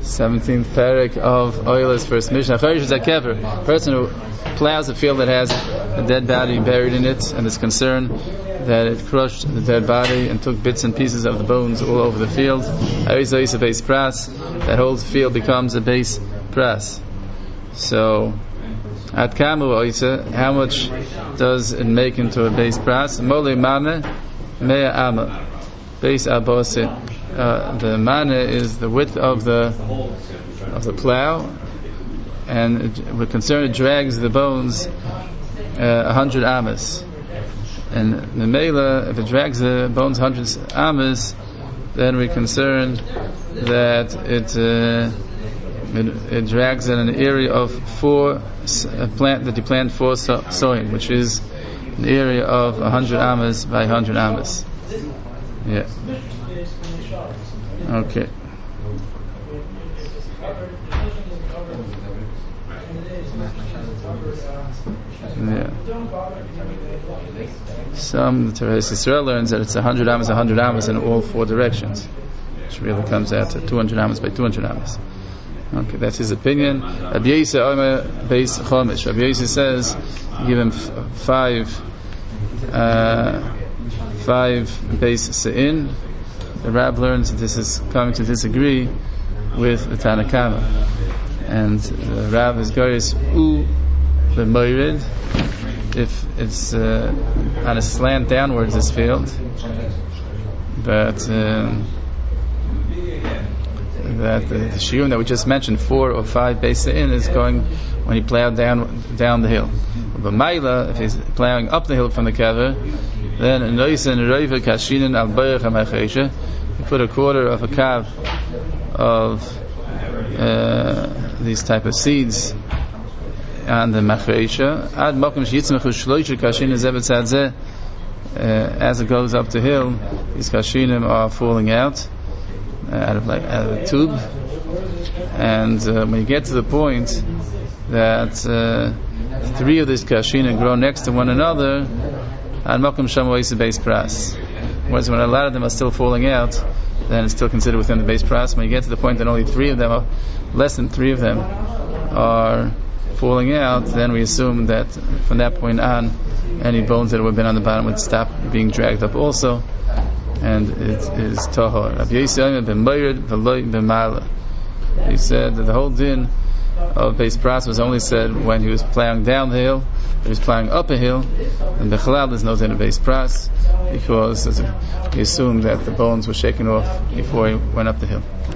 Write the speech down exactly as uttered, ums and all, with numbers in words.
seventeenth parak of Oilers first Mishnah. A person who plows a field that has a dead body buried in it and is concerned that it crushed the dead body and took bits and pieces of the bones all over the field. That whole field becomes a base press. So, at kamu oisa, how much does it make into a base press? Mole mane mea ama. Base abosit. Uh, the mane is the width of the of the plow, and it, we're concerned it drags the bones a uh, hundred amas. And the mela, if it drags the bones hundred amas, then we're concerned that it, uh, it it drags in an area of four a plant that you plant for so, sowing, which is an area of a hundred amas by hundred amas. Yeah. Okay. Yeah. Some Teres Yisrael learns that it's a hundred amas, a hundred amas in all four directions, which really comes out to two hundred amas by two hundred amas. Okay, that's his opinion. Rabbi Yossi Omer Beis Chomish. Rabbi Yossi says, give him f- five, uh, five base se'in. The Rab learns that this is coming to disagree with the Tanna Kama, and the Rab is goyis u b'moirid if it's uh, on a slant downwards this field, but um, that the, the shiur that we just mentioned, four or five base in, is going when he plowed down down the hill. But Maila, if he's plowing up the hill from the kever, then noisin roiva kashinin al bayach hamachesha, you put a quarter of a kav of uh, these type of seeds on the machresha. Ad makom shitzmechu shloisha kashin zebetzadze. As it goes up the hill, these kashinim are falling out uh, out of like out of a tube, and uh, when you get to the point that uh, three of these kashinim grow next to one another, ad makom shamois base pras. Whereas when a lot of them are still falling out, then it's still considered within the base pras. When you get to the point that only three of them are, less than three of them are falling out, then we assume that from that point on, any bones that would have been on the bottom would stop being dragged up also, and it is tahor. He said that the whole din of base pras was only said when he was plowing down the hill. If he was plowing up a hill, and bechalal there's no din of base pras, because he assumed that the bones were shaken off before he went up the hill.